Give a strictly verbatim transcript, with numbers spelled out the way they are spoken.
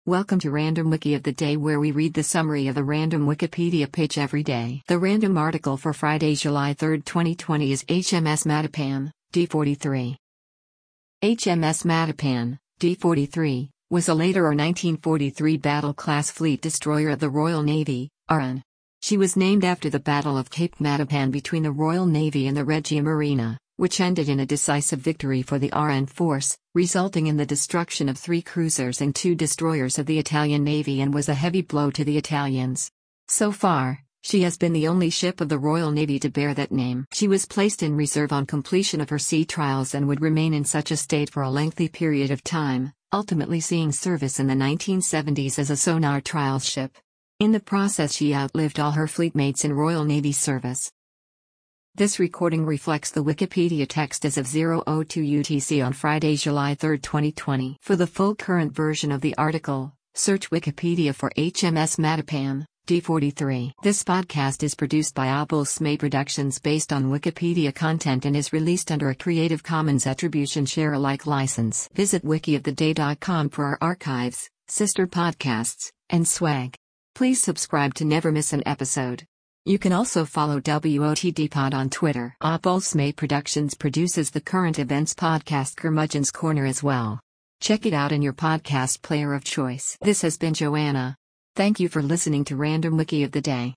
Welcome to Random Wiki of the Day, where we read the summary of a random Wikipedia page every day. The random article for Friday, July third, twenty twenty is H M S Mattapan, D forty-three. H M S Mattapan, D forty-three, was a later or nineteen forty-three battle-class fleet destroyer of the Royal Navy, R N. She was named after the Battle of Cape Matapan between the Royal Navy and the Regia Marina, which ended in a decisive victory for the R N force, resulting in the destruction of three cruisers and two destroyers of the Italian Navy, and was a heavy blow to the Italians. So far, she has been the only ship of the Royal Navy to bear that name. She was placed in reserve on completion of her sea trials and would remain in such a state for a lengthy period of time, ultimately seeing service in the nineteen seventies as a sonar trials ship. In the process, she outlived all her fleetmates in Royal Navy service. This recording reflects the Wikipedia text as of zero oh two U T C on Friday, July third, twenty twenty. For the full current version of the article, search Wikipedia for H M S Mattapan, D forty-three. This podcast is produced by Abel-Smay Productions based on Wikipedia content and is released under a Creative Commons Attribution Share Alike license. Visit wiki of the day dot com for our archives, sister podcasts, and swag. Please subscribe to never miss an episode. You can also follow W O T D Pod on Twitter. Abel-Smay Productions produces the current events podcast Curmudgeon's Corner as well. Check it out in your podcast player of choice. This has been Joanna. Thank you for listening to Random Wiki of the Day.